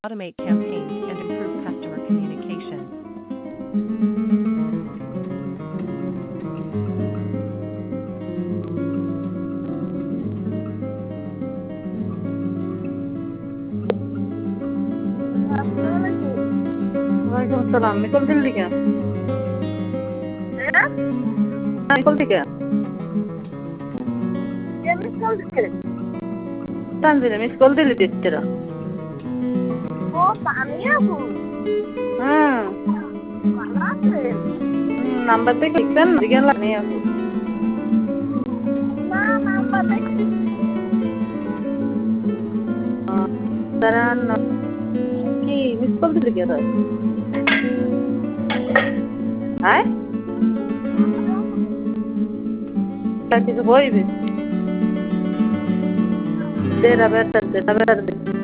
automate campaigns and improve customer communication. वालेकुम सलाम। निकल दिल्ली क्या? निकल दी क्या? तांजिल मिस कॉल दिल्ली तेरा। हाँ नंबर पे कितना दिया नहीं आपको? तेरा की मिस कॉल दिल्ली क्या था? आए? क्या चीज़ हुई भी? तेरा बेटा